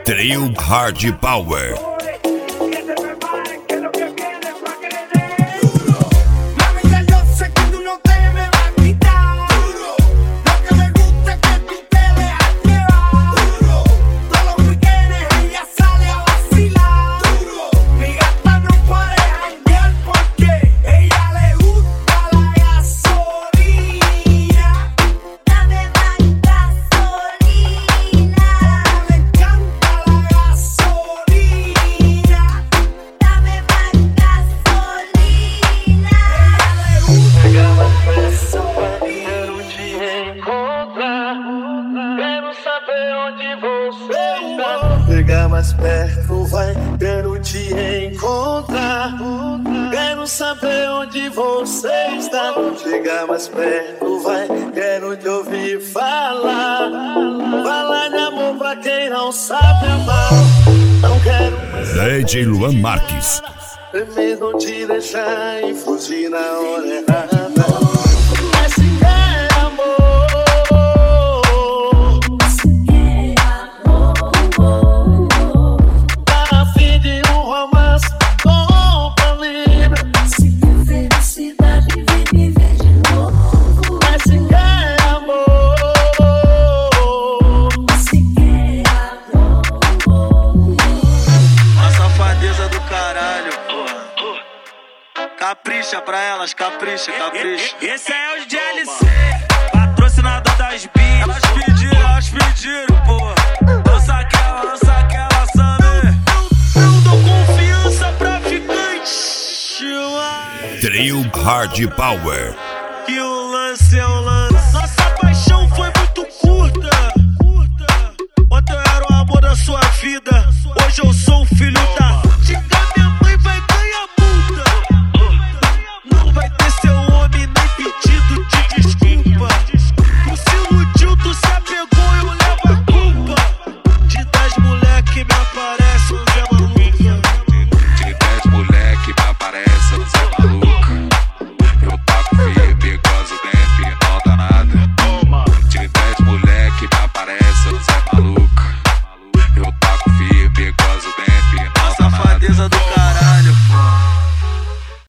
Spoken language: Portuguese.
Trio Hard Power. Chega mais perto, vai, quero te encontrar. Quero saber onde você está. Chega mais perto, vai, quero te ouvir falar. Falar de amor pra quem não sabe amar. Não quero mais DJ Luan Marques. ter medo de deixar e fugir na hora errada. Capricha pra elas, capricha, capricha. Esse é o DLC, patrocinador das beats. Elas pediram, porra. Lança aquela, sabe? Eu dou confiança pra ficante. Trio Hard Power. E o lance é o lance. Nossa paixão foi muito curta. Ontem eu era o amor da sua vida. Hoje eu sou o filho da